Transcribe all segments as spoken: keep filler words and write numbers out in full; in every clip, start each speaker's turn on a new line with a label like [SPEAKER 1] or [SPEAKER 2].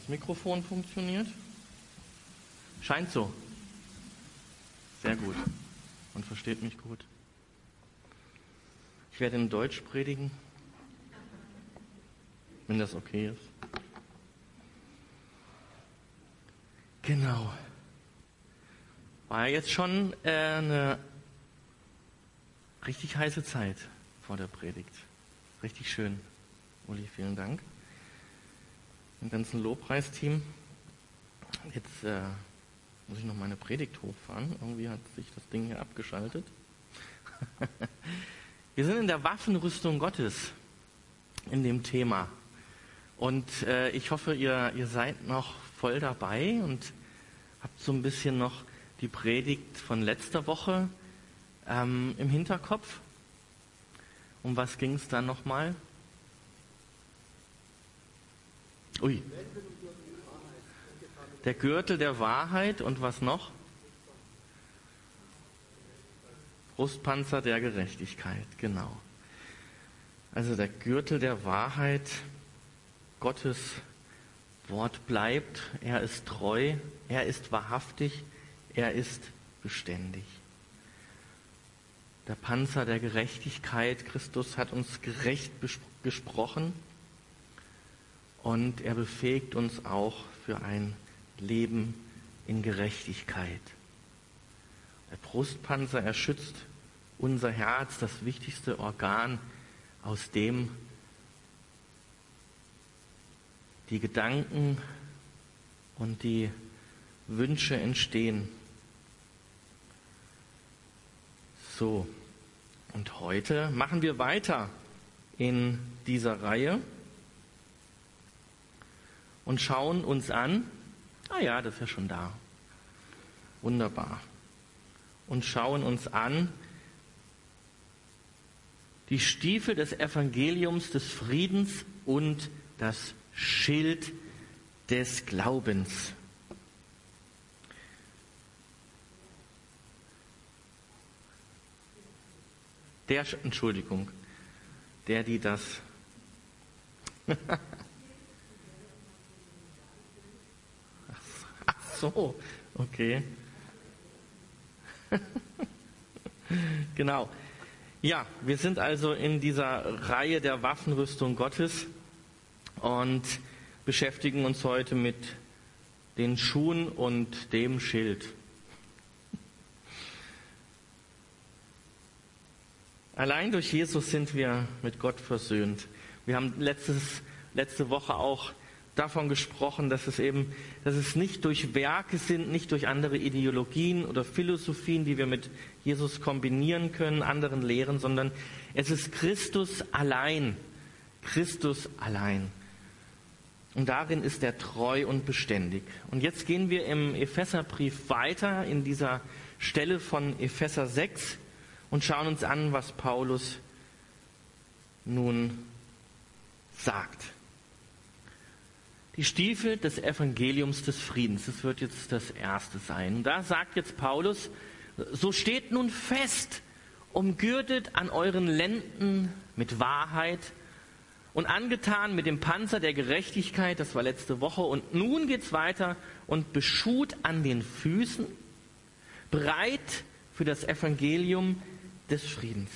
[SPEAKER 1] Das Mikrofon funktioniert. Scheint so. Sehr gut. Man versteht mich gut. Ich werde in Deutsch predigen, wenn das okay ist. Genau. War jetzt schon äh, eine richtig heiße Zeit vor der Predigt. Richtig schön. Uli, vielen Dank. Dem ganzen Lobpreisteam. Jetzt äh, muss ich noch meine Predigt hochfahren. Irgendwie hat sich das Ding hier abgeschaltet. Wir sind in der Waffenrüstung Gottes in dem Thema. Und äh, ich hoffe, ihr, ihr seid noch voll dabei und habt so ein bisschen noch die Predigt von letzter Woche ähm, im Hinterkopf. Um was ging es da nochmal? Ui. Der Gürtel der Wahrheit und was noch? Brustpanzer der Gerechtigkeit, genau. Also der Gürtel der Wahrheit, Gottes Wort bleibt, er ist treu, er ist wahrhaftig, er ist beständig. Der Panzer der Gerechtigkeit, Christus hat uns gerecht gesprochen und er befähigt uns auch für ein Leben in Gerechtigkeit. Der Brustpanzer, er schützt unser Herz, das wichtigste Organ, aus dem die Gedanken und die Wünsche entstehen. So, und heute machen wir weiter in dieser Reihe und schauen uns an, ah ja, das ist ja schon da, wunderbar, und schauen uns an die Stiefel des Evangeliums des Friedens und das Schild des Glaubens. Der, Entschuldigung, der, die das. Ach so, okay. Genau. Ja, wir sind also in dieser Reihe der Waffenrüstung Gottes und beschäftigen uns heute mit den Schuhen und dem Schild. Allein durch Jesus sind wir mit Gott versöhnt. Wir haben letztes, letzte Woche auch davon gesprochen, dass es eben, dass es nicht durch Werke sind, nicht durch andere Ideologien oder Philosophien, die wir mit Jesus kombinieren können, anderen Lehren, sondern es ist Christus allein. Christus allein. Und darin ist er treu und beständig. Und jetzt gehen wir im Epheserbrief weiter in dieser Stelle von Epheser sechs und schauen uns an, was Paulus nun sagt. Die Stiefel des Evangeliums des Friedens, das wird jetzt das erste sein. Und da sagt jetzt Paulus, so steht nun fest, umgürtet an euren Lenden mit Wahrheit und angetan mit dem Panzer der Gerechtigkeit, das war letzte Woche. Und nun geht's weiter und beschut an den Füßen, bereit für das Evangelium des Friedens.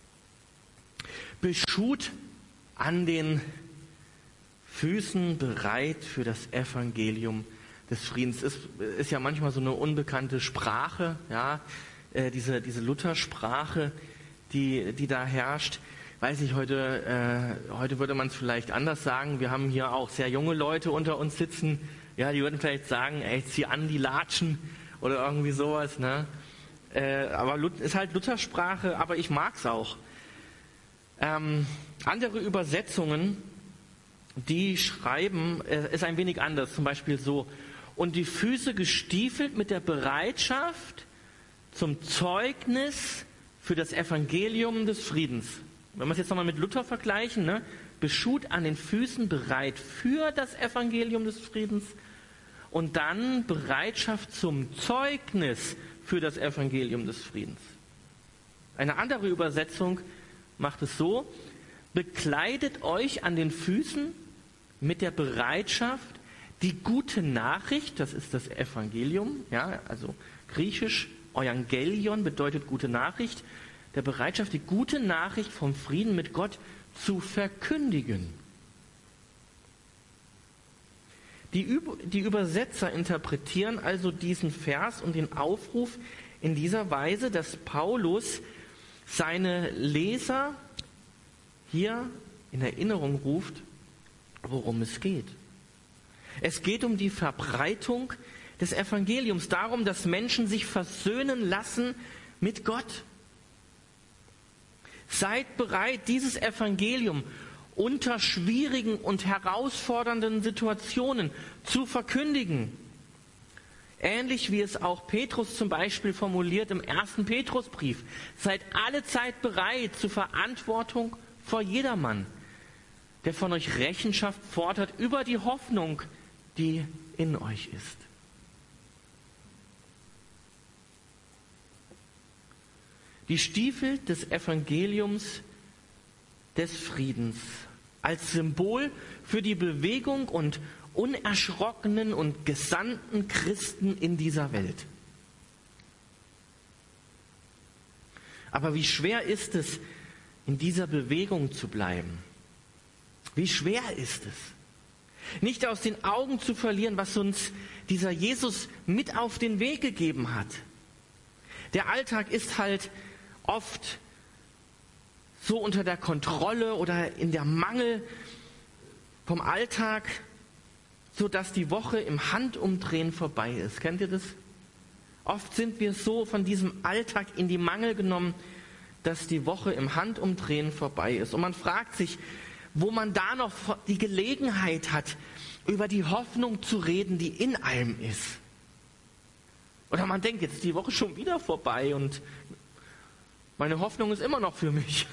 [SPEAKER 1] Beschut an den Füßen, bereit für das Evangelium des Friedens. Ist, ist ja manchmal so eine unbekannte Sprache, ja, äh, diese, diese Luthersprache, die, die da herrscht. Weiß ich, heute, äh, heute würde man es vielleicht anders sagen. Wir haben hier auch sehr junge Leute unter uns sitzen, ja, die würden vielleicht sagen, ey, zieh an die Latschen oder irgendwie sowas, ne? Äh, aber ist halt Luthersprache, aber ich mag's auch. Ähm, andere Übersetzungen, die schreiben, äh, ist ein wenig anders, zum Beispiel so: Und die Füße gestiefelt mit der Bereitschaft zum Zeugnis für das Evangelium des Friedens. Wenn wir es jetzt nochmal mit Luther vergleichen, ne? Beschut an den Füßen, bereit für das Evangelium des Friedens und dann Bereitschaft zum Zeugnis für das Evangelium des Friedens. Eine andere Übersetzung macht es so: Bekleidet euch an den Füßen mit der Bereitschaft, Die gute Nachricht, das ist das Evangelium, ja, also griechisch Euangelion bedeutet gute Nachricht, der Bereitschaft, die gute Nachricht vom Frieden mit Gott zu verkündigen. Die, Üb- die Übersetzer interpretieren also diesen Vers und den Aufruf in dieser Weise, dass Paulus seine Leser hier in Erinnerung ruft, worum es geht. Es geht um die Verbreitung des Evangeliums, darum, dass Menschen sich versöhnen lassen mit Gott. Seid bereit, dieses Evangelium unter schwierigen und herausfordernden Situationen zu verkündigen. Ähnlich wie es auch Petrus zum Beispiel formuliert im ersten Petrusbrief. Seid alle Zeit bereit zur Verantwortung vor jedermann, der von euch Rechenschaft fordert über die Hoffnung, die in euch ist. Die Stiefel des Evangeliums des Friedens als Symbol für die Bewegung und unerschrockenen und gesandten Christen in dieser Welt. Aber wie schwer ist es, in dieser Bewegung zu bleiben? Wie schwer ist es? Nicht aus den Augen zu verlieren, was uns dieser Jesus mit auf den Weg gegeben hat. Der Alltag ist halt oft so unter der Kontrolle oder in der Mangel vom Alltag, so dass die Woche im Handumdrehen vorbei ist. Kennt ihr das? Oft sind wir so von diesem Alltag in die Mangel genommen, dass die Woche im Handumdrehen vorbei ist. Und man fragt sich, wo man da noch die Gelegenheit hat, über die Hoffnung zu reden, die in einem ist. Oder man denkt, jetzt ist die Woche schon wieder vorbei und meine Hoffnung ist immer noch für mich.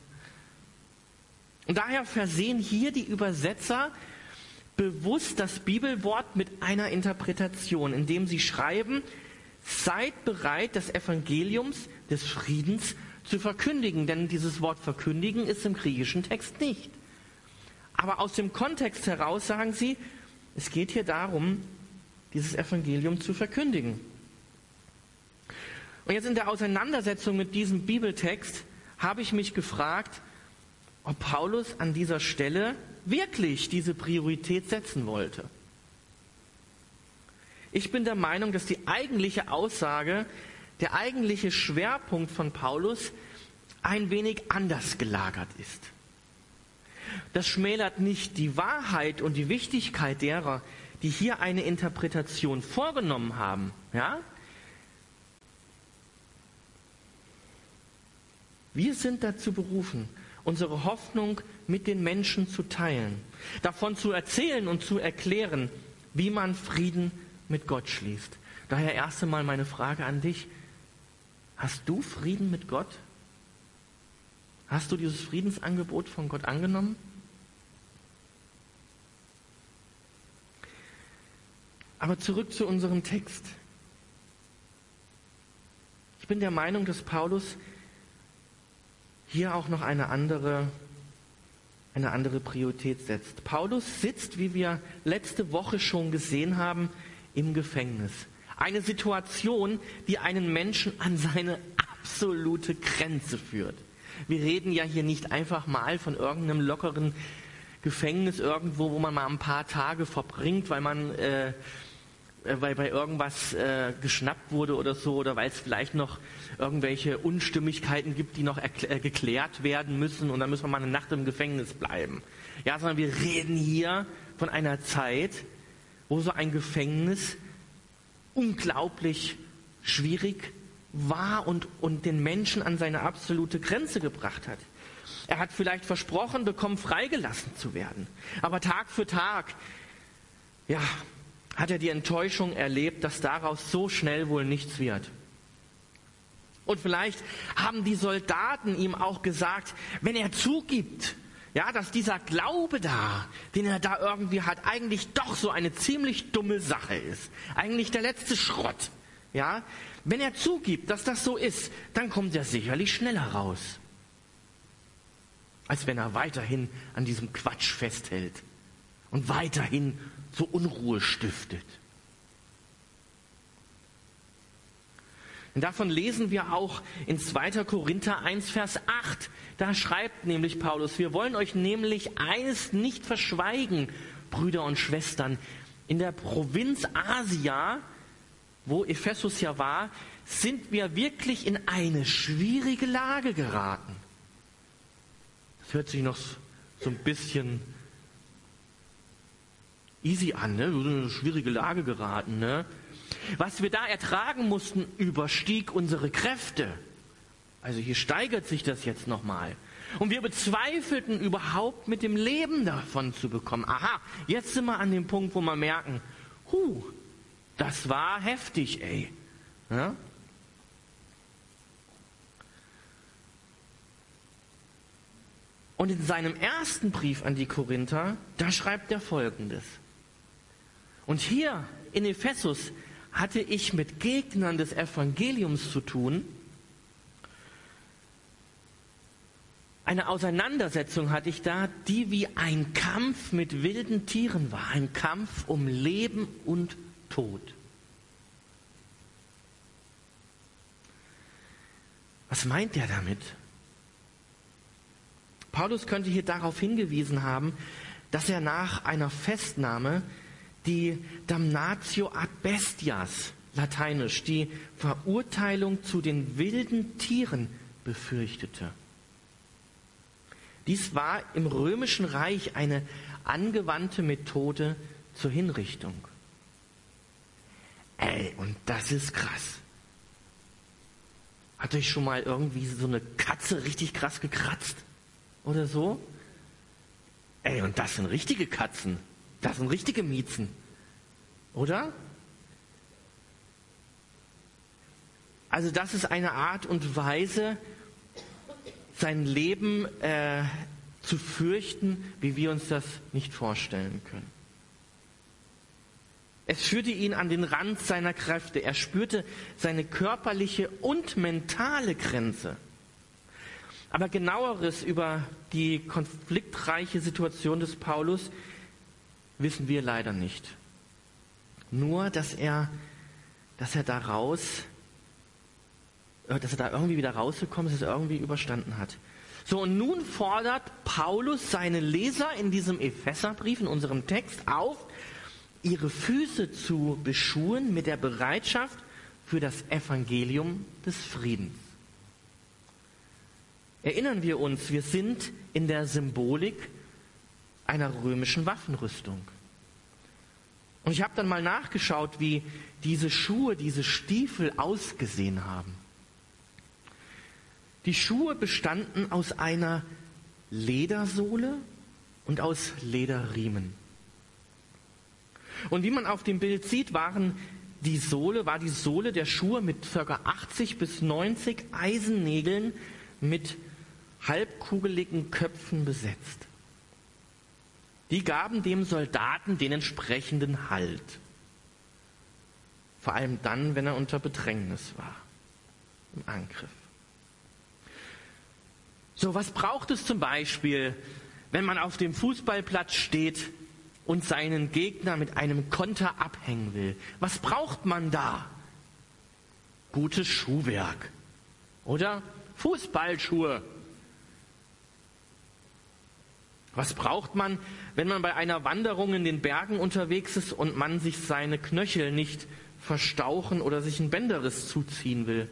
[SPEAKER 1] Und daher versehen hier die Übersetzer bewusst das Bibelwort mit einer Interpretation, indem sie schreiben, seid bereit, das Evangeliums des Friedens zu verkündigen. Denn dieses Wort verkündigen ist im griechischen Text nicht. Aber aus dem Kontext heraus sagen sie, es geht hier darum, dieses Evangelium zu verkündigen. Und jetzt in der Auseinandersetzung mit diesem Bibeltext habe ich mich gefragt, ob Paulus an dieser Stelle wirklich diese Priorität setzen wollte. Ich bin der Meinung, dass die eigentliche Aussage, der eigentliche Schwerpunkt von Paulus ein wenig anders gelagert ist. Das schmälert nicht die Wahrheit und die Wichtigkeit derer, die hier eine Interpretation vorgenommen haben. Ja? Wir sind dazu berufen, unsere Hoffnung mit den Menschen zu teilen, davon zu erzählen und zu erklären, wie man Frieden mit Gott schließt. Daher erst einmal meine Frage an dich. Hast du Frieden mit Gott? Hast du dieses Friedensangebot von Gott angenommen? Aber zurück zu unserem Text. Ich bin der Meinung, dass Paulus hier auch noch eine andere, eine andere Priorität setzt. Paulus sitzt, wie wir letzte Woche schon gesehen haben, im Gefängnis. Eine Situation, die einen Menschen an seine absolute Grenze führt. Wir reden ja hier nicht einfach mal von irgendeinem lockeren Gefängnis irgendwo, wo man mal ein paar Tage verbringt, weil man äh, weil bei irgendwas äh, geschnappt wurde oder so, oder weil es vielleicht noch irgendwelche Unstimmigkeiten gibt, die noch erkl- äh, geklärt werden müssen, und dann müssen wir mal eine Nacht im Gefängnis bleiben. Ja, sondern wir reden hier von einer Zeit, wo so ein Gefängnis unglaublich schwierig war und, und den Menschen an seine absolute Grenze gebracht hat. Er hat vielleicht versprochen bekommen, freigelassen zu werden. Aber Tag für Tag, ja, hat er die Enttäuschung erlebt, dass daraus so schnell wohl nichts wird. Und vielleicht haben die Soldaten ihm auch gesagt, wenn er zugibt, ja, dass dieser Glaube da, den er da irgendwie hat, eigentlich doch so eine ziemlich dumme Sache ist. Eigentlich der letzte Schrott. Ja, wenn er zugibt, dass das so ist, dann kommt er sicherlich schneller raus, als wenn er weiterhin an diesem Quatsch festhält und weiterhin so Unruhe stiftet. Und davon lesen wir auch in zweiter Korinther eins, Vers acht. Da schreibt nämlich Paulus: Wir wollen euch nämlich eines nicht verschweigen, Brüder und Schwestern. In der Provinz Asia, wo Ephesus ja war, sind wir wirklich in eine schwierige Lage geraten. Das hört sich noch so ein bisschen easy an, ne? So eine schwierige Lage geraten, ne? Was wir da ertragen mussten, überstieg unsere Kräfte. Also hier steigert sich das jetzt nochmal. Und wir bezweifelten überhaupt mit dem Leben davon zu bekommen. Aha, jetzt sind wir an dem Punkt, wo wir merken, huh, das war heftig, ey. Ja? Und in seinem ersten Brief an die Korinther, da schreibt er Folgendes. Und hier in Ephesus hatte ich mit Gegnern des Evangeliums zu tun. Eine Auseinandersetzung hatte ich da, die wie ein Kampf mit wilden Tieren war. Ein Kampf um Leben und Tod. Was meint er damit? Paulus könnte hier darauf hingewiesen haben, dass er nach einer Festnahme die Damnatio ad bestias, lateinisch, die Verurteilung zu den wilden Tieren befürchtete. Dies war im Römischen Reich eine angewandte Methode zur Hinrichtung. Ey, und das ist krass. Hat euch schon mal irgendwie so eine Katze richtig krass gekratzt? Oder so? Ey, und das sind richtige Katzen. Das sind richtige Miezen. Oder? Also das ist eine Art und Weise, sein Leben äh, zu fürchten, wie wir uns das nicht vorstellen können. Es führte ihn an den Rand seiner Kräfte. Er spürte seine körperliche und mentale Grenze. Aber genaueres über die konfliktreiche Situation des Paulus wissen wir leider nicht. Nur, dass er, dass er daraus, dass er da irgendwie wieder rausgekommen ist, dass er irgendwie überstanden hat. So, und nun fordert Paulus seine Leser in diesem Epheserbrief, in unserem Text, auf, ihre Füße zu beschuhen mit der Bereitschaft für das Evangelium des Friedens. Erinnern wir uns, wir sind in der Symbolik einer römischen Waffenrüstung. Und ich habe dann mal nachgeschaut, wie diese Schuhe, diese Stiefel ausgesehen haben. Die Schuhe bestanden aus einer Ledersohle und aus Lederriemen. Und wie man auf dem Bild sieht, waren die Sohle, war die Sohle der Schuhe mit ca. achtzig bis neunzig Eisennägeln mit halbkugeligen Köpfen besetzt. Die gaben dem Soldaten den entsprechenden Halt. Vor allem dann, wenn er unter Bedrängnis war, im Angriff. So, was braucht es zum Beispiel, wenn man auf dem Fußballplatz steht und seinen Gegner mit einem Konter abhängen will? Was braucht man da? Gutes Schuhwerk. Oder? Fußballschuhe. Was braucht man, wenn man bei einer Wanderung in den Bergen unterwegs ist und man sich seine Knöchel nicht verstauchen oder sich einen Bänderriss zuziehen will?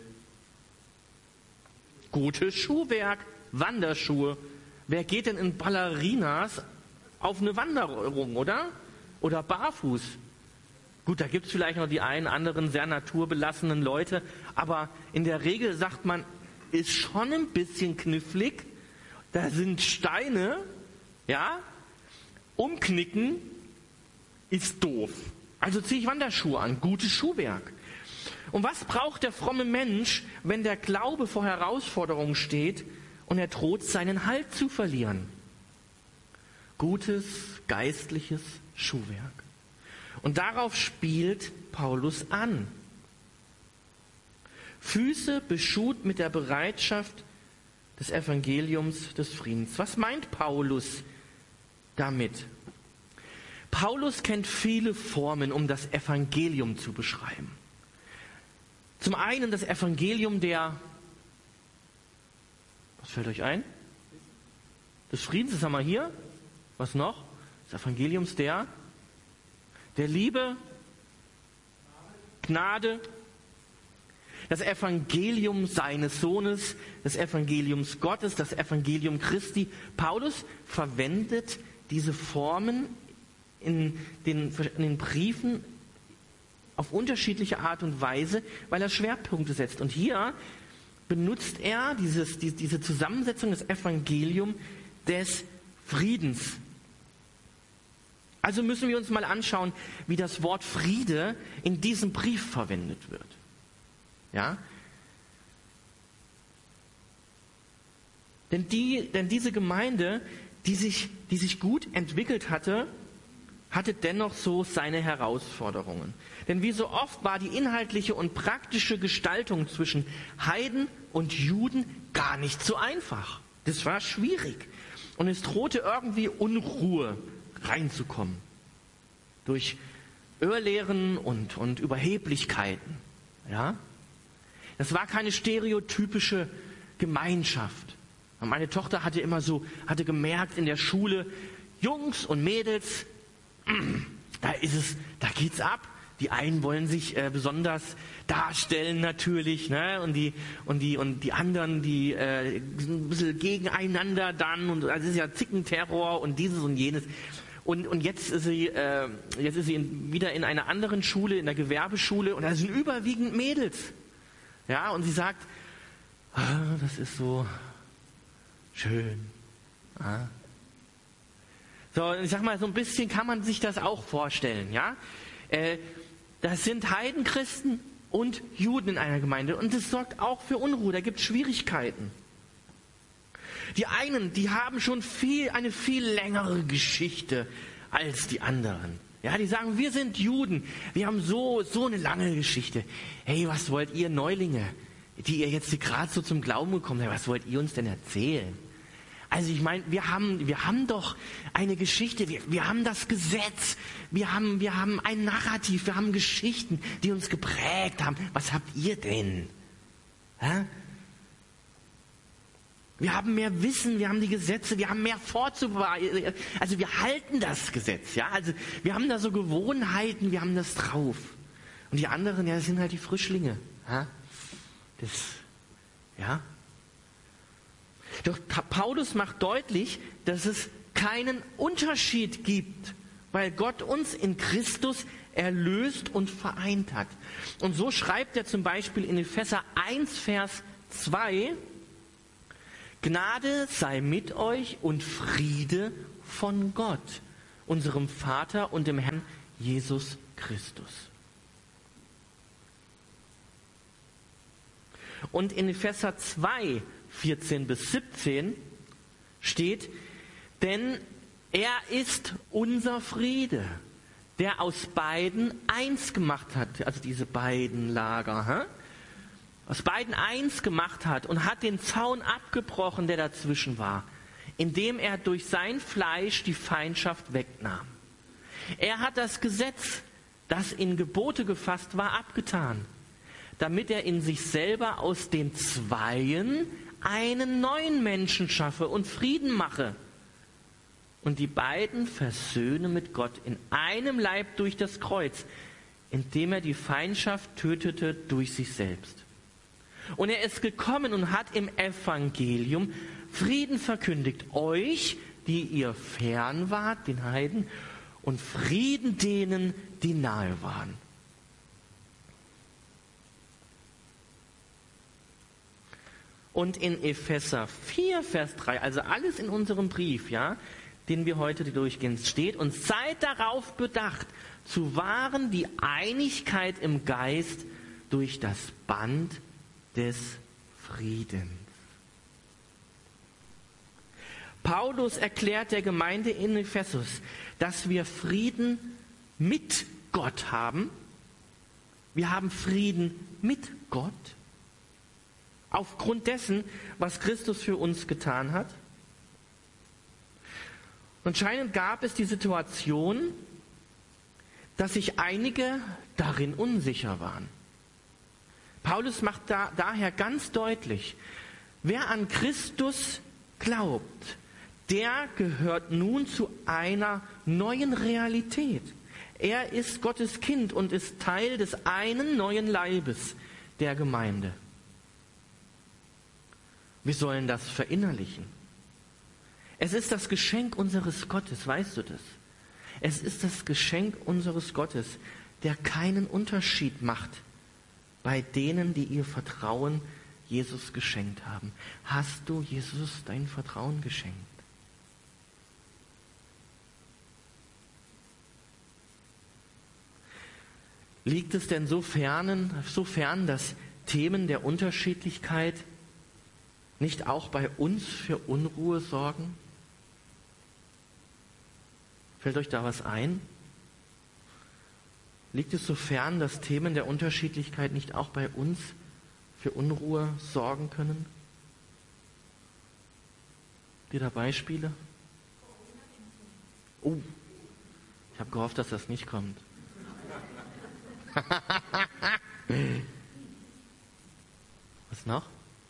[SPEAKER 1] Gutes Schuhwerk, Wanderschuhe. Wer geht denn in Ballerinas auf eine Wanderung, oder? Oder barfuß? Gut, da gibt es vielleicht noch die einen anderen sehr naturbelassenen Leute, aber in der Regel sagt man, ist schon ein bisschen knifflig. Da sind Steine. Ja, umknicken ist doof. Also ziehe ich Wanderschuhe an, gutes Schuhwerk. Und was braucht der fromme Mensch, wenn der Glaube vor Herausforderungen steht und er droht, seinen Halt zu verlieren? Gutes, geistliches Schuhwerk. Und darauf spielt Paulus an. Füße beschut mit der Bereitschaft des Evangeliums des Friedens. Was meint Paulus damit? Paulus kennt viele Formen, um das Evangelium zu beschreiben. Zum einen das Evangelium der, was fällt euch ein? Des Friedens, das haben wir hier. Was noch? Das Evangeliums der, der Liebe, Gnade, das Evangelium seines Sohnes, das Evangeliums Gottes, das Evangelium Christi. Paulus verwendet diese Formen in den, in den Briefen auf unterschiedliche Art und Weise, weil er Schwerpunkte setzt. Und hier benutzt er dieses, die, diese Zusammensetzung des Evangeliums des Friedens. Also müssen wir uns mal anschauen, wie das Wort Friede in diesem Brief verwendet wird. Ja? Denn, die, denn diese Gemeinde, die sich, die sich gut entwickelt hatte, hatte dennoch so seine Herausforderungen. Denn wie so oft war die inhaltliche und praktische Gestaltung zwischen Heiden und Juden gar nicht so einfach. Das war schwierig. Und es drohte irgendwie Unruhe reinzukommen. Durch Irrlehren und, und Überheblichkeiten. Ja? Das war keine stereotypische Gemeinschaft. Meine Tochter hatte immer so, hatte gemerkt in der Schule, Jungs und Mädels, da ist es, da geht's ab. Die einen wollen sich äh, besonders darstellen natürlich, ne? Und die und die und die anderen, die äh, sind ein bisschen gegeneinander dann und also es ist ja Zickenterror und dieses und jenes. Und und jetzt ist sie äh, jetzt ist sie in, wieder in einer anderen Schule, in der Gewerbeschule und da sind überwiegend Mädels. Ja, und sie sagt, ah, das ist so schön. Ah. So, ich sag mal, so ein bisschen kann man sich das auch vorstellen, ja. Äh, das sind Heidenchristen und Juden in einer Gemeinde und das sorgt auch für Unruhe, da gibt es Schwierigkeiten. Die einen, die haben schon viel, eine viel längere Geschichte als die anderen. Ja, die sagen, wir sind Juden, wir haben so, so eine lange Geschichte. Hey, was wollt ihr Neulinge, die ihr jetzt gerade so zum Glauben gekommen seid, was wollt ihr uns denn erzählen? Also ich meine, wir haben, wir haben doch eine Geschichte, wir, wir haben das Gesetz, wir haben, wir haben ein Narrativ, wir haben Geschichten, die uns geprägt haben. Was habt ihr denn? Hä? Wir haben mehr Wissen, wir haben die Gesetze, wir haben mehr vorzubereiten. Also wir halten das Gesetz, ja. Also wir haben da so Gewohnheiten, wir haben das drauf. Und die anderen, ja, das sind halt die Frischlinge. Ja? Das, ja. Doch Paulus macht deutlich, dass es keinen Unterschied gibt, weil Gott uns in Christus erlöst und vereint hat. Und so schreibt er zum Beispiel in Epheser eins, Vers zwei, Gnade sei mit euch und Friede von Gott, unserem Vater und dem Herrn Jesus Christus. Und in Epheser zwei, vierzehn bis siebzehn steht, denn er ist unser Friede, der aus beiden eins gemacht hat, also diese beiden Lager, hä? aus beiden eins gemacht hat und hat den Zaun abgebrochen, der dazwischen war, indem er durch sein Fleisch die Feindschaft wegnahm. Er hat das Gesetz, das in Gebote gefasst war, abgetan, damit er in sich selber aus den Zweien einen neuen Menschen schaffe und Frieden mache und die beiden versöhne mit Gott in einem Leib durch das Kreuz, indem er die Feindschaft tötete durch sich selbst. Und er ist gekommen und hat im Evangelium Frieden verkündigt, euch, die ihr fern wart, den Heiden, und Frieden denen, die nahe waren. Und in Epheser vier, Vers drei, also alles in unserem Brief, ja, den wir heute durchgehen, steht, und seid darauf bedacht, zu wahren die Einigkeit im Geist durch das Band des Friedens. Paulus erklärt der Gemeinde in Ephesus, dass wir Frieden mit Gott haben. Wir haben Frieden mit Gott. Aufgrund dessen, was Christus für uns getan hat. Anscheinend gab es die Situation, dass sich einige darin unsicher waren. Paulus macht da, daher ganz deutlich, wer an Christus glaubt, der gehört nun zu einer neuen Realität. Er ist Gottes Kind und ist Teil des einen neuen Leibes, der Gemeinde. Wir sollen das verinnerlichen. Es ist das Geschenk unseres Gottes, weißt du das? Es ist das Geschenk unseres Gottes, der keinen Unterschied macht bei denen, die ihr Vertrauen Jesus geschenkt haben. Hast du Jesus dein Vertrauen geschenkt? Liegt es denn so fern, so fern, dass Themen der Unterschiedlichkeit nicht auch bei uns für Unruhe sorgen? Fällt euch da was ein? Liegt es so fern, dass Themen der Unterschiedlichkeit nicht auch bei uns für Unruhe sorgen können? Habt ihr da Beispiele? Oh, ich habe gehofft, dass das nicht kommt. Was noch?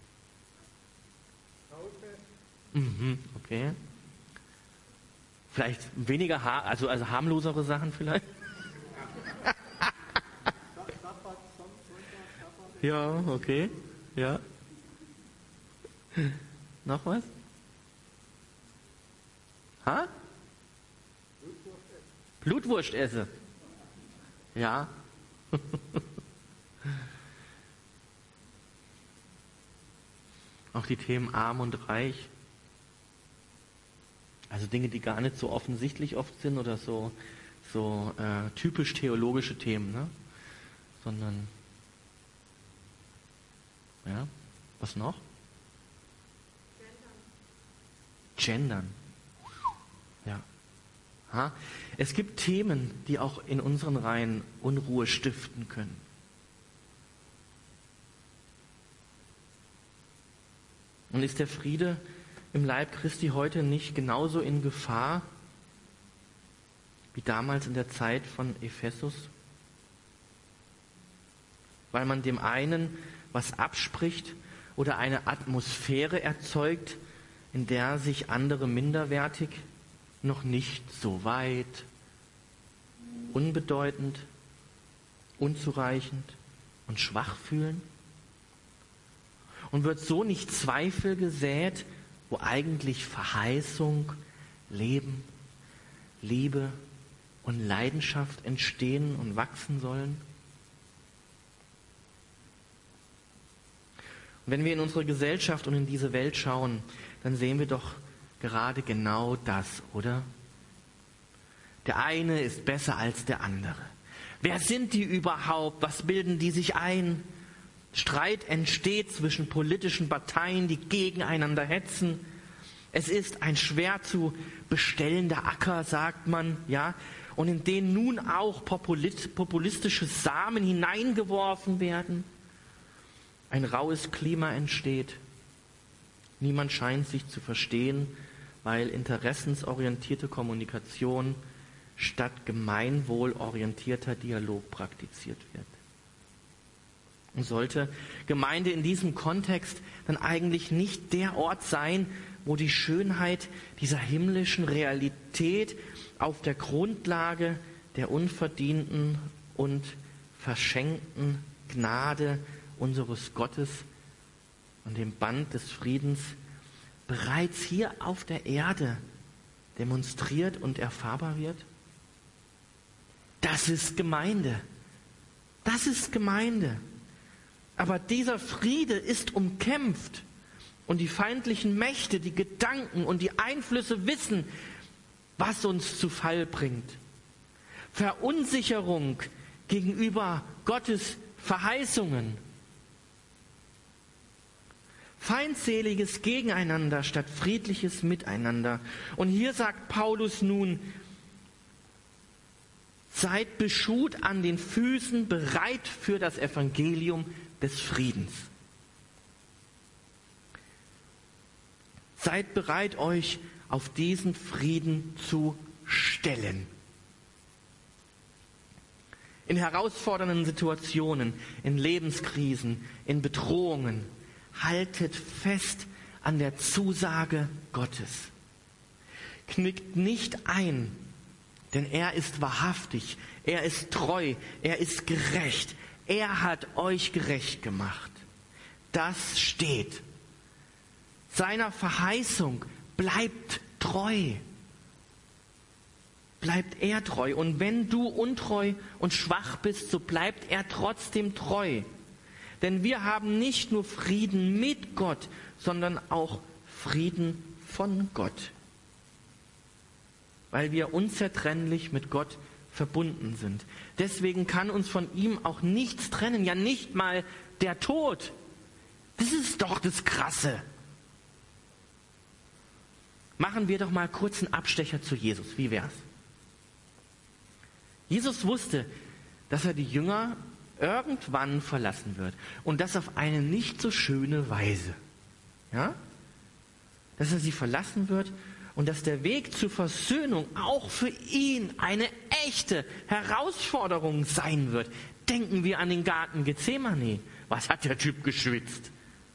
[SPEAKER 1] Mhm, okay. Vielleicht weniger, ha- also, also harmlosere Sachen vielleicht? Ja, okay. Ja. Noch was? Ha? Blutwurst esse. Ja. Auch die Themen arm und reich. Also Dinge, die gar nicht so offensichtlich oft sind oder so, so äh, typisch theologische Themen, ne? Sondern, ja, was noch? Gendern. Ja. Ha? Es gibt Themen, die auch in unseren Reihen Unruhe stiften können. Und ist der Friede im Leib Christi heute nicht genauso in Gefahr wie damals in der Zeit von Ephesus? Weil man dem einen was abspricht oder eine Atmosphäre erzeugt, in der sich andere minderwertig, noch nicht so weit, unbedeutend, unzureichend und schwach fühlen? Und wird so nicht Zweifel gesät, wo eigentlich Verheißung, Leben, Liebe und Leidenschaft entstehen und wachsen sollen? Und wenn wir in unsere Gesellschaft und in diese Welt schauen, dann sehen wir doch gerade genau das, oder? Der eine ist besser als der andere. Wer sind die überhaupt? Was bilden die sich ein? Streit entsteht zwischen politischen Parteien, die gegeneinander hetzen. Es ist ein schwer zu bestellender Acker, sagt man, ja, und in den nun auch populistische Samen hineingeworfen werden. Ein raues Klima entsteht. Niemand scheint sich zu verstehen, weil interessensorientierte Kommunikation statt gemeinwohlorientierter Dialog praktiziert wird. Und sollte Gemeinde in diesem Kontext dann eigentlich nicht der Ort sein, wo die Schönheit dieser himmlischen Realität auf der Grundlage der unverdienten und verschenkten Gnade unseres Gottes und dem Band des Friedens bereits hier auf der Erde demonstriert und erfahrbar wird? Das ist Gemeinde. Das ist Gemeinde. Aber dieser Friede ist umkämpft und die feindlichen Mächte, die Gedanken und die Einflüsse wissen, was uns zu Fall bringt. Verunsicherung gegenüber Gottes Verheißungen. Feindseliges Gegeneinander statt friedliches Miteinander. Und hier sagt Paulus nun, seid beschut an den Füßen, bereit für das Evangelium des Friedens. Seid bereit, euch auf diesen Frieden zu stellen. in herausfordernden Situationen, in Lebenskrisen, in Bedrohungen. Haltet fest an der Zusage Gottes. Knickt nicht ein, denn er ist wahrhaftig, er ist treu, er ist gerecht. Er hat euch gerecht gemacht. Das steht. Seiner Verheißung bleibt treu. Bleibt er treu. Und wenn du untreu und schwach bist, so bleibt er trotzdem treu. Denn wir haben nicht nur Frieden mit Gott, sondern auch Frieden von Gott. Weil wir unzertrennlich mit Gott verbunden sind. Deswegen kann uns von ihm auch nichts trennen, ja nicht mal der Tod. Das ist doch das Krasse. Machen wir doch mal kurz einen Abstecher zu Jesus. Wie wär's? Jesus wusste, dass er die Jünger irgendwann verlassen wird. Und das auf eine nicht so schöne Weise. Ja? Dass er sie verlassen wird und dass der Weg zur Versöhnung auch für ihn eine echte Herausforderung sein wird. Denken wir an den Garten Gethsemane. Was hat der Typ geschwitzt?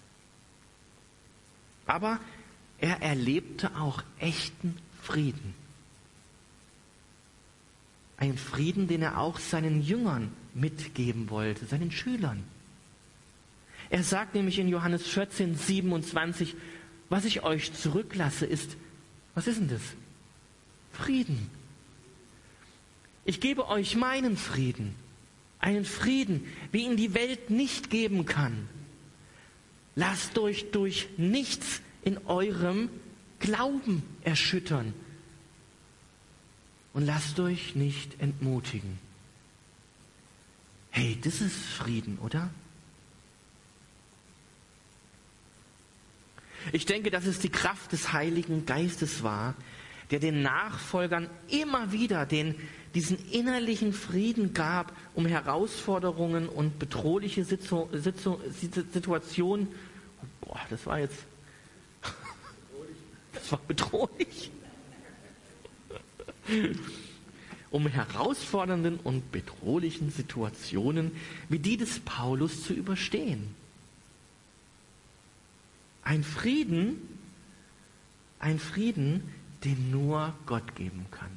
[SPEAKER 1] Aber er erlebte auch echten Frieden. Einen Frieden, den er auch seinen Jüngern mitgeben wollte, seinen Schülern. Er sagt nämlich in Johannes vierzehn, siebenundzwanzig, was ich euch zurücklasse ist, was ist denn das? Frieden. Ich gebe euch meinen Frieden. Einen Frieden, wie ihn die Welt nicht geben kann. Lasst euch durch nichts in eurem Glauben erschüttern. Und lasst euch nicht entmutigen. Hey, das ist Frieden, oder? Ich denke, dass es die Kraft des Heiligen Geistes war, der den Nachfolgern immer wieder den, diesen innerlichen Frieden gab, um Herausforderungen und bedrohliche Situ, Situ, Situationen, boah, das war jetzt, das war bedrohlich, um herausfordernden und bedrohlichen Situationen wie die des Paulus zu überstehen. Ein Frieden, ein Frieden, den nur Gott geben kann.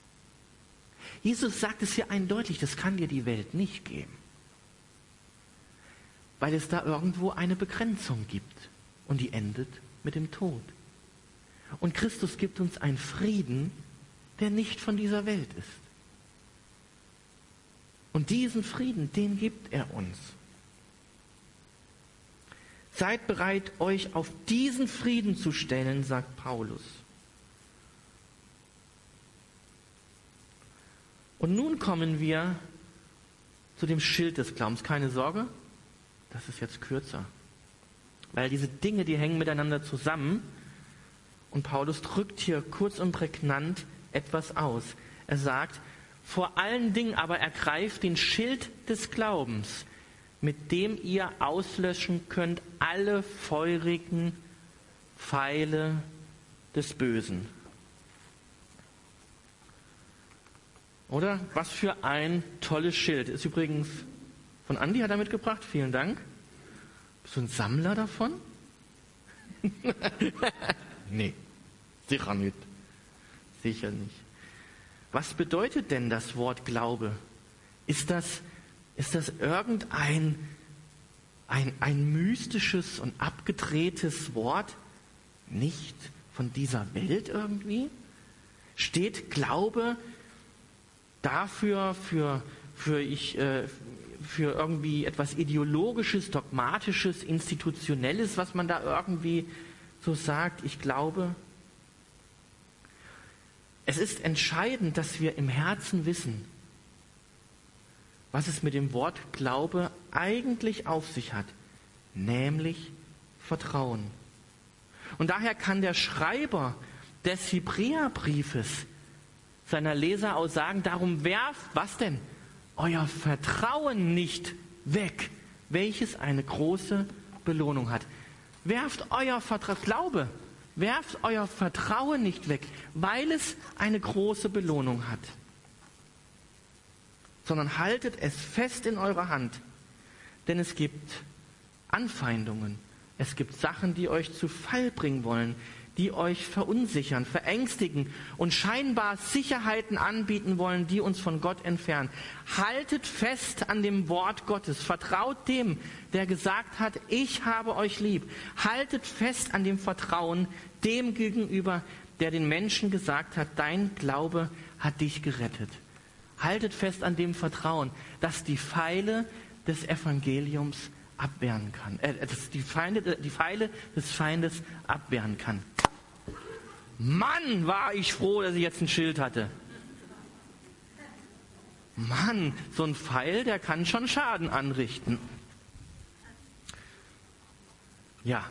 [SPEAKER 1] Jesus sagt es hier eindeutig, das kann dir die Welt nicht geben. Weil es da irgendwo eine Begrenzung gibt und die endet mit dem Tod. Und Christus gibt uns einen Frieden, der nicht von dieser Welt ist. Und diesen Frieden, den gibt er uns. Seid bereit, euch auf diesen Frieden zu stellen, sagt Paulus. Und nun kommen wir zu dem Schild des Glaubens. Keine Sorge, das ist jetzt kürzer. Weil diese Dinge, die hängen miteinander zusammen. Und Paulus drückt hier kurz und prägnant etwas aus. Er sagt, vor allen Dingen aber ergreift den Schild des Glaubens, mit dem ihr auslöschen könnt alle feurigen Pfeile des Bösen. Oder? Was für ein tolles Schild. Ist übrigens von Andi, hat er mitgebracht. Vielen Dank. Bist du ein Sammler davon? Nee, sicher nicht. Sicher nicht. Was bedeutet denn das Wort Glaube? Ist das, ist das irgendein ein, ein mystisches und abgedrehtes Wort? Nicht von dieser Welt irgendwie? Steht Glaube dafür, für, für, ich, äh, für irgendwie etwas Ideologisches, Dogmatisches, Institutionelles, was man da irgendwie so sagt? Ich glaube. Es ist entscheidend, dass wir im Herzen wissen, was es mit dem Wort Glaube eigentlich auf sich hat, nämlich Vertrauen. Und daher kann der Schreiber des Hebräerbriefes seiner Leser auch sagen, darum werft, was denn? Euer Vertrauen nicht weg, welches eine große Belohnung hat. Werft euer Vertrauen, Glaube, werft euer Vertrauen nicht weg, weil es eine große Belohnung hat. sondern haltet es fest in eurer Hand. Denn es gibt Anfeindungen, es gibt Sachen, die euch zu Fall bringen wollen, die euch verunsichern, verängstigen und scheinbar Sicherheiten anbieten wollen, die uns von Gott entfernen. Haltet fest an dem Wort Gottes. Vertraut dem, der gesagt hat, ich habe euch lieb. Haltet fest an dem Vertrauen dem gegenüber, der den Menschen gesagt hat, dein Glaube hat dich gerettet. Haltet fest an dem Vertrauen, dass die Pfeile des Evangeliums abwehren kann. Äh, dass die, Feinde, die Pfeile des Feindes abwehren kann. Mann, war ich froh, dass ich jetzt ein Schild hatte. Mann, so ein Pfeil, der kann schon Schaden anrichten. Ja.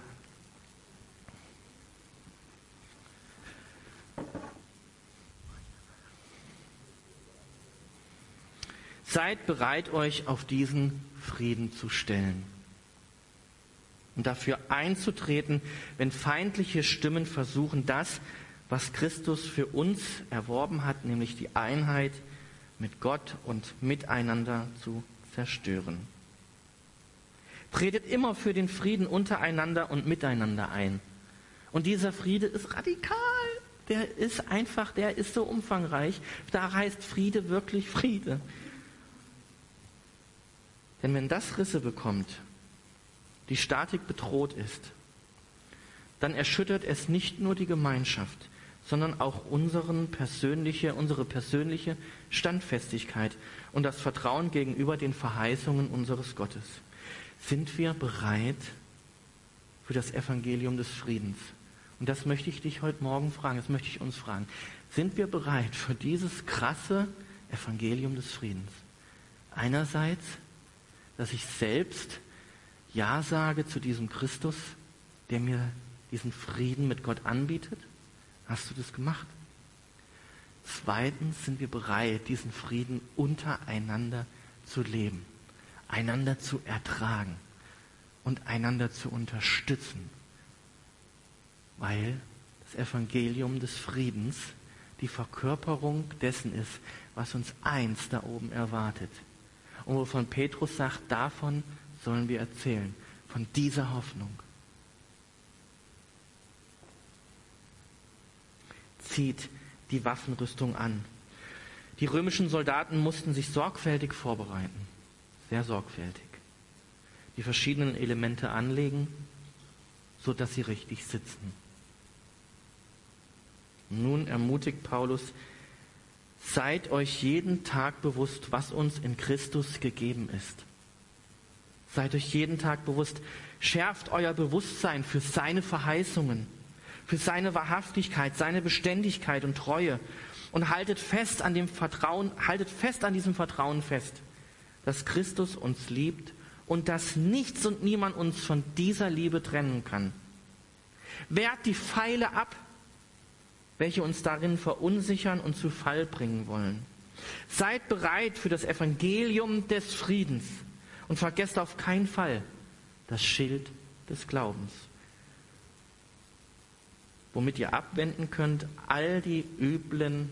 [SPEAKER 1] Seid bereit, euch auf diesen Frieden zu stellen und dafür einzutreten, wenn feindliche Stimmen versuchen, das, was Christus für uns erworben hat, nämlich die Einheit mit Gott und miteinander zu zerstören. Tretet immer für den Frieden untereinander und miteinander ein. Und dieser Friede ist radikal. Der ist einfach, der ist so umfangreich. Da heißt Friede wirklich Friede. Denn wenn das Risse bekommt, die Statik bedroht ist, dann erschüttert es nicht nur die Gemeinschaft, sondern auch unseren persönliche, unsere persönliche Standfestigkeit und das Vertrauen gegenüber den Verheißungen unseres Gottes. Sind wir bereit für das Evangelium des Friedens? Und das möchte ich dich heute Morgen fragen, das möchte ich uns fragen. Sind wir bereit für dieses krasse Evangelium des Friedens? Einerseits, dass ich selbst Ja sage zu diesem Christus, der mir diesen Frieden mit Gott anbietet. Hast du das gemacht? Zweitens sind wir bereit, diesen Frieden untereinander zu leben, einander zu ertragen und einander zu unterstützen, weil das Evangelium des Friedens die Verkörperung dessen ist, was uns einst da oben erwartet. Und wovon Petrus sagt, davon sollen wir erzählen, von dieser Hoffnung. Zieht die Waffenrüstung an. Die römischen Soldaten mussten sich sorgfältig vorbereiten, sehr sorgfältig, die verschiedenen Elemente anlegen, sodass sie richtig sitzen. Nun ermutigt Paulus, seid euch jeden Tag bewusst, was uns in Christus gegeben ist. Seid euch jeden Tag bewusst, schärft euer Bewusstsein für seine Verheißungen, für seine Wahrhaftigkeit, seine Beständigkeit und Treue und haltet fest an dem Vertrauen, haltet fest an diesem Vertrauen fest, dass Christus uns liebt und dass nichts und niemand uns von dieser Liebe trennen kann. Wehrt die Pfeile ab, welche uns darin verunsichern und zu Fall bringen wollen. Seid bereit für das Evangelium des Friedens und vergesst auf keinen Fall das Schild des Glaubens, womit ihr abwenden könnt all die üblen,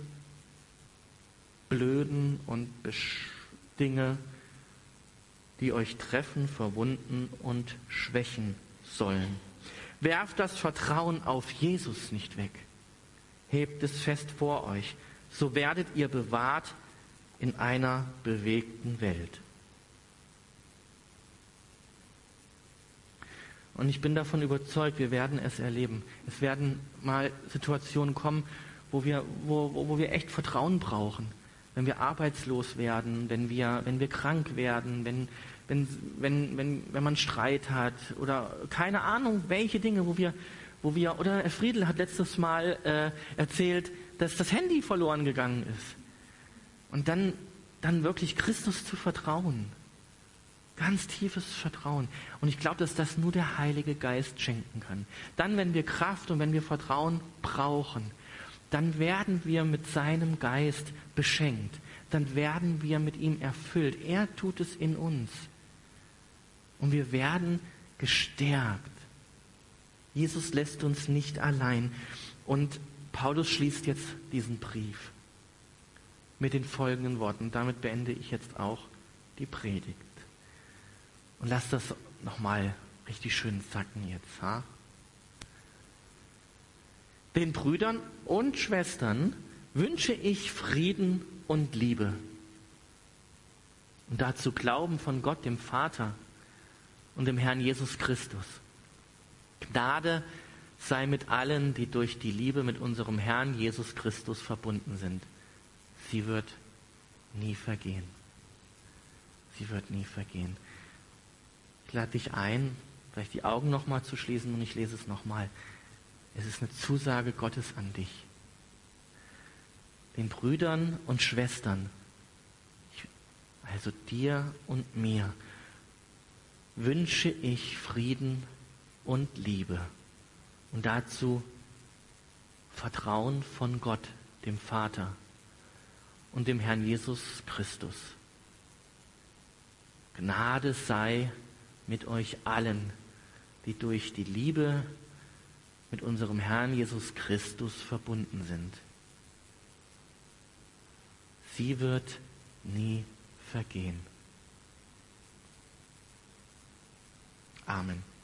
[SPEAKER 1] blöden und Dinge, die euch treffen, verwunden und schwächen sollen. Werft das Vertrauen auf Jesus nicht weg. Hebt es fest vor euch, so werdet ihr bewahrt in einer bewegten Welt. Und ich bin davon überzeugt, wir werden es erleben. Es werden mal Situationen kommen, wo wir, wo, wo wir echt Vertrauen brauchen. Wenn wir arbeitslos werden, wenn wir, wenn wir krank werden, wenn, wenn, wenn, wenn, wenn man Streit hat oder keine Ahnung, welche Dinge, wo wir Wo wir, oder Herr Friedl hat letztes Mal äh, erzählt, dass das Handy verloren gegangen ist. Und dann, dann wirklich Christus zu vertrauen. Ganz tiefes Vertrauen. Und ich glaube, dass das nur der Heilige Geist schenken kann. Dann, wenn wir Kraft und wenn wir Vertrauen brauchen, dann werden wir mit seinem Geist beschenkt. Dann werden wir mit ihm erfüllt. Er tut es in uns. Und wir werden gestärkt. Jesus lässt uns nicht allein. Und Paulus schließt jetzt diesen Brief. mit den folgenden Worten. Damit beende ich jetzt auch die Predigt. Und lasst das nochmal richtig schön sacken jetzt. Ha? Den Brüdern und Schwestern wünsche ich Frieden und Liebe. Und dazu Glauben von Gott, dem Vater und dem Herrn Jesus Christus. Gnade sei mit allen, die durch die Liebe mit unserem Herrn Jesus Christus verbunden sind. Sie wird nie vergehen. Sie wird nie vergehen. Ich lade dich ein, vielleicht die Augen nochmal zu schließen und ich lese es nochmal. Es ist eine Zusage Gottes an dich. Den Brüdern und Schwestern, also dir und mir, wünsche ich Frieden und Liebe. Und dazu Vertrauen von Gott, dem Vater und dem Herrn Jesus Christus. Gnade sei mit euch allen, die durch die Liebe mit unserem Herrn Jesus Christus verbunden sind. Sie wird nie vergehen. Amen.